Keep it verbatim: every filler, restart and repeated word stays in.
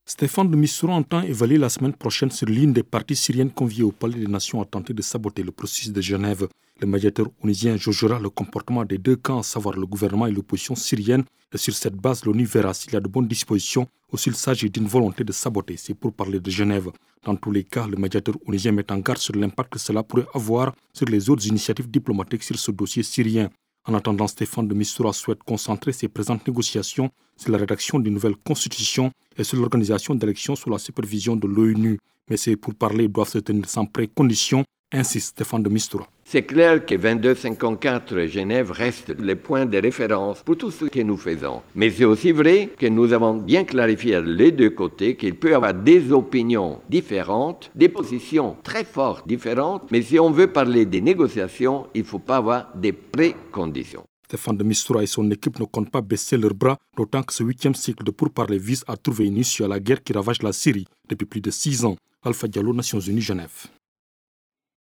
Stéphane de Mistura entend évaluer la semaine prochaine sur l'une des parties syriennes conviées au Palais des Nations à tenter de saboter le processus de Genève. Le médiateur onusien jaugera le comportement des deux camps, à savoir le gouvernement et l'opposition syrienne. Et sur cette base, l'ONU verra s'il y a de bonnes dispositions ou s'il s'agit d'une volonté de saboter. C'est pour parler de Genève. Dans tous les cas, le médiateur onusien met en garde sur l'impact que cela pourrait avoir sur les autres initiatives diplomatiques sur ce dossier syrien. En attendant, Stéphane de Mistura souhaite concentrer ses présentes négociations sur la rédaction d'une nouvelle constitution et sur l'organisation d'élections sous la supervision de l'ONU. Mais ces pourparlers doivent se tenir sans précondition, insiste Stéphane de Mistura. C'est clair que vingt-deux cinquante-quatre Genève reste le point de référence pour tout ce que nous faisons. Mais c'est aussi vrai que nous avons bien clarifié les deux côtés qu'il peut y avoir des opinions différentes, des positions très fortes différentes, mais si on veut parler des négociations, il ne faut pas avoir des préconditions. Stéphane de Mistura et son équipe ne comptent pas baisser leurs bras, d'autant que ce huitième cycle de pourparlers vise à trouver une issue à la guerre qui ravage la Syrie depuis plus de six ans. Alpha Diallo, Nations Unies, Genève.